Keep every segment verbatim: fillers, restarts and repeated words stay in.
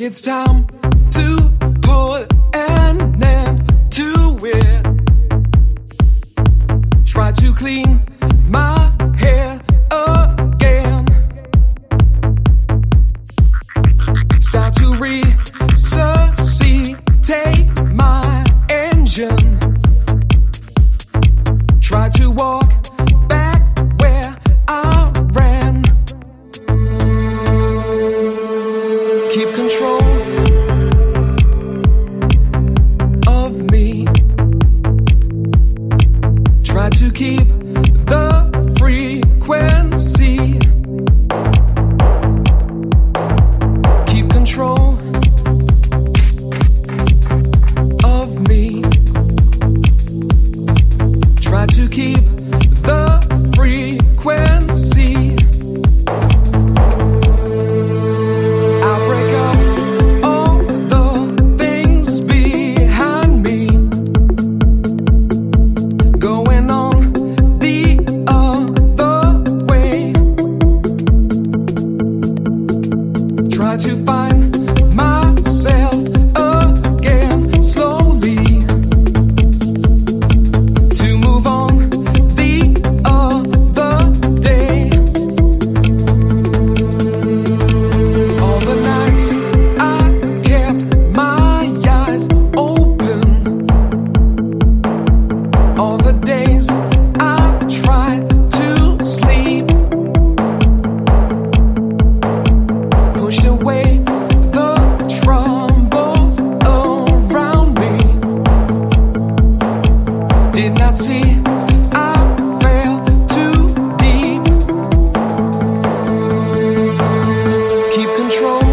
think it's time to put an end to it. Try to clean my head again. Start to resuscitate my engine. Try to walk back where I ran. Keep control of me. Try to keep the frequency. Keep control of me. Try to keep the frequency. I'll break up all the things behind me. Going on the other way. Try to find myself again slowly. To move on the other day. All the nights I kept my eyes open. All the days I tried to sleep. Pushed away the troubles around me. Did not see I fell too deep. Keep control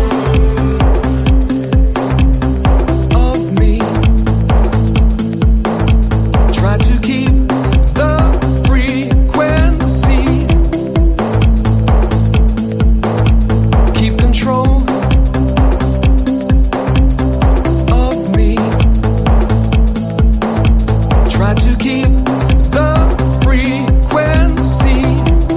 of me. Try to keep the frequency. Keep control of me. Try to keep the frequency.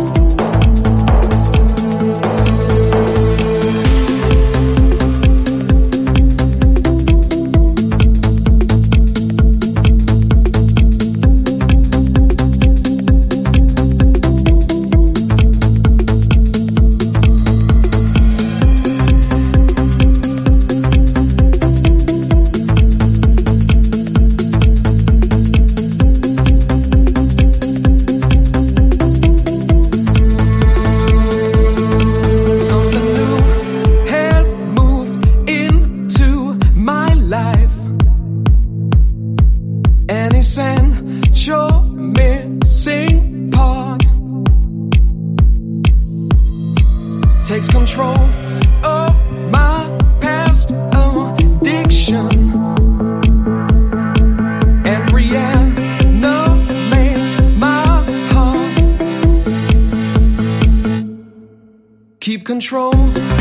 Something new has moved into my life. An essential missing part takes control of my past addiction and reanimates my heart. Keep control